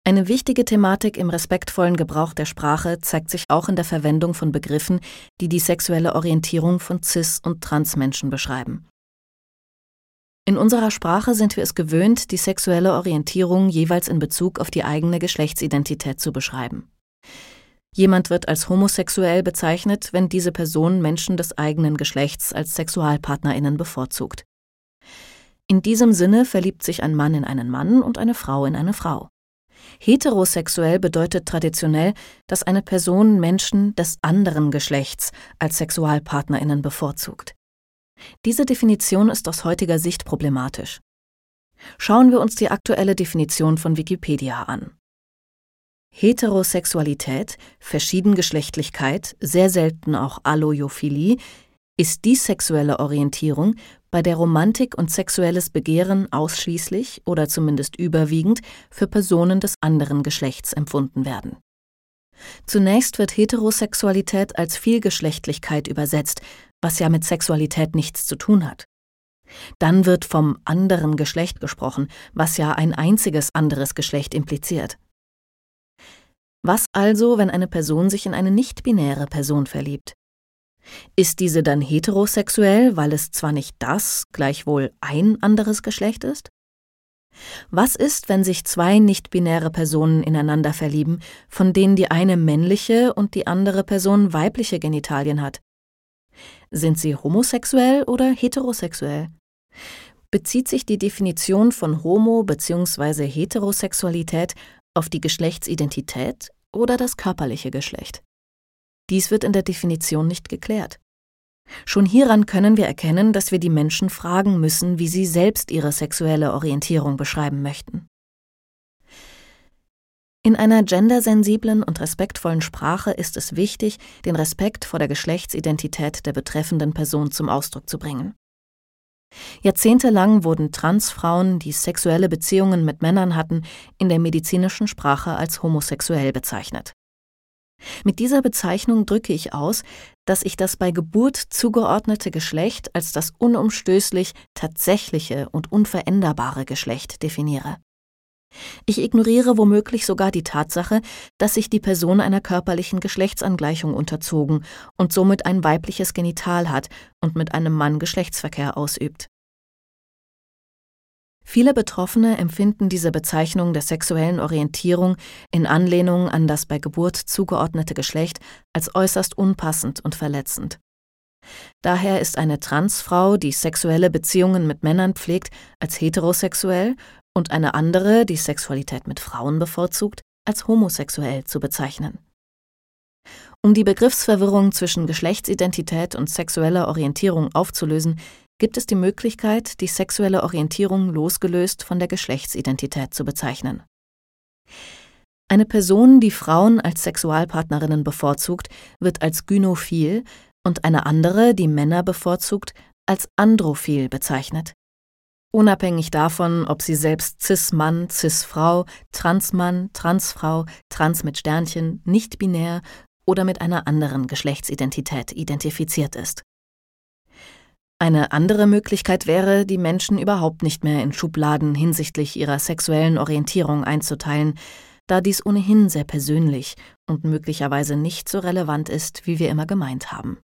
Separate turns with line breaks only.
Eine wichtige Thematik im respektvollen Gebrauch der Sprache zeigt sich auch in der Verwendung von Begriffen, die die sexuelle Orientierung von Cis- und Transmenschen beschreiben. In unserer Sprache sind wir es gewöhnt, die sexuelle Orientierung jeweils in Bezug auf die eigene Geschlechtsidentität zu beschreiben. Jemand wird als homosexuell bezeichnet, wenn diese Person Menschen des eigenen Geschlechts als SexualpartnerInnen bevorzugt. In diesem Sinne verliebt sich ein Mann in einen Mann und eine Frau in eine Frau. Heterosexuell bedeutet traditionell, dass eine Person Menschen des anderen Geschlechts als SexualpartnerInnen bevorzugt. Diese Definition ist aus heutiger Sicht problematisch. Schauen wir uns die aktuelle Definition von Wikipedia an. Heterosexualität, Verschiedengeschlechtlichkeit, sehr selten auch Alloiophilie, ist die sexuelle Orientierung, bei der Romantik und sexuelles Begehren ausschließlich oder zumindest überwiegend für Personen des anderen Geschlechts empfunden werden. Zunächst wird Heterosexualität als Vielgeschlechtlichkeit übersetzt, was ja mit Sexualität nichts zu tun hat. Dann wird vom anderen Geschlecht gesprochen, was ja ein einziges anderes Geschlecht impliziert. Was also, wenn eine Person sich in eine nicht-binäre Person verliebt? Ist diese dann heterosexuell, weil es zwar nicht das, gleichwohl ein anderes Geschlecht ist? Was ist, wenn sich zwei nicht-binäre Personen ineinander verlieben, von denen die eine männliche und die andere Person weibliche Genitalien hat? Sind sie homosexuell oder heterosexuell? Bezieht sich die Definition von Homo- bzw. Heterosexualität auf die Geschlechtsidentität oder das körperliche Geschlecht? Dies wird in der Definition nicht geklärt. Schon hieran können wir erkennen, dass wir die Menschen fragen müssen, wie sie selbst ihre sexuelle Orientierung beschreiben möchten. In einer gendersensiblen und respektvollen Sprache ist es wichtig, den Respekt vor der Geschlechtsidentität der betreffenden Person zum Ausdruck zu bringen. Jahrzehntelang wurden Transfrauen, die sexuelle Beziehungen mit Männern hatten, in der medizinischen Sprache als homosexuell bezeichnet. Mit dieser Bezeichnung drücke ich aus, dass ich das bei Geburt zugeordnete Geschlecht als das unumstößlich tatsächliche und unveränderbare Geschlecht definiere. Ich ignoriere womöglich sogar die Tatsache, dass sich die Person einer körperlichen Geschlechtsangleichung unterzogen und somit ein weibliches Genital hat und mit einem Mann Geschlechtsverkehr ausübt. Viele Betroffene empfinden diese Bezeichnung der sexuellen Orientierung in Anlehnung an das bei Geburt zugeordnete Geschlecht als äußerst unpassend und verletzend. Daher ist eine Transfrau, die sexuelle Beziehungen mit Männern pflegt, als heterosexuell und eine andere, die Sexualität mit Frauen bevorzugt, als homosexuell zu bezeichnen. Um die Begriffsverwirrung zwischen Geschlechtsidentität und sexueller Orientierung aufzulösen, gibt es die Möglichkeit, die sexuelle Orientierung losgelöst von der Geschlechtsidentität zu bezeichnen. Eine Person, die Frauen als Sexualpartnerinnen bevorzugt, wird als gynophil und eine andere, die Männer bevorzugt, als androphil bezeichnet. Unabhängig davon, ob sie selbst Cis-Mann, Cis-Frau, Trans-Mann, Transfrau, Trans mit Sternchen, nicht-binär oder mit einer anderen Geschlechtsidentität identifiziert ist. Eine andere Möglichkeit wäre, die Menschen überhaupt nicht mehr in Schubladen hinsichtlich ihrer sexuellen Orientierung einzuteilen, da dies ohnehin sehr persönlich und möglicherweise nicht so relevant ist, wie wir immer gemeint haben.